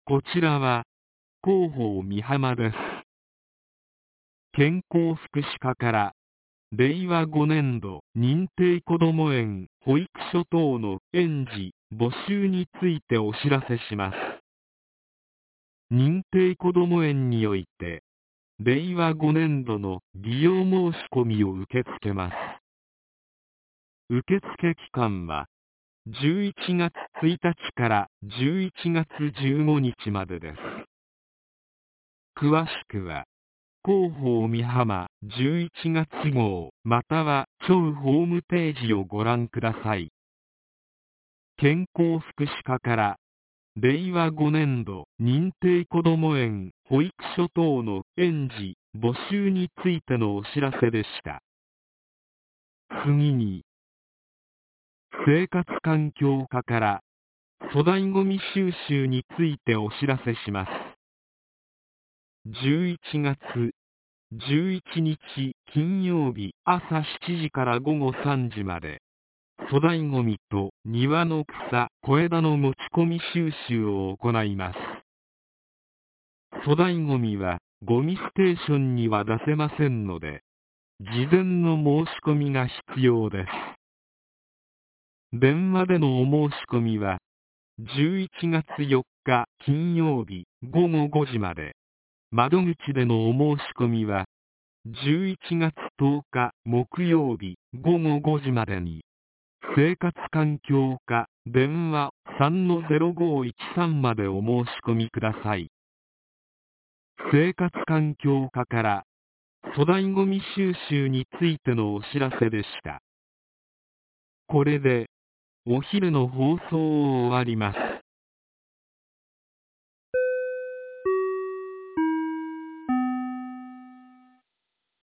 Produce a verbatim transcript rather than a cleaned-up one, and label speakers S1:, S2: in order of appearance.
S1: こちらは広報美浜です。健康福祉課かられいわごねんど認定こども園保育所等の園児募集についてお知らせします。認定こども園においてれいわごねんどの利用申し込みを受け付けます。受付期間はじゅういちがつついたちからじゅういちがつじゅうごにちまでです。詳しくは広報美浜じゅういちがつごうまたは庁ホームページをご覧ください。健康福祉課かられいわごねんど認定こども園保育所等の園児募集についてのお知らせでした。次に生活環境課から粗大ごみ収集についてお知らせします。じゅういちがつじゅういちにち金曜日朝しちじからごごさんじまで粗大ごみと庭の草小枝の持ち込み収集を行います。粗大ごみはゴミステーションには出せませんので事前の申し込みが必要です。電話でのお申し込みはじゅういちがつよっか金曜日ごごごじまで、窓口でのお申し込みはじゅういちがつとおか木曜日ごごごじまでに、生活環境課電話 さんのぜろごいちさん までお申し込みください。生活環境課から粗大ごみ収集についてのお知らせでした。これでお昼の放送を終わります。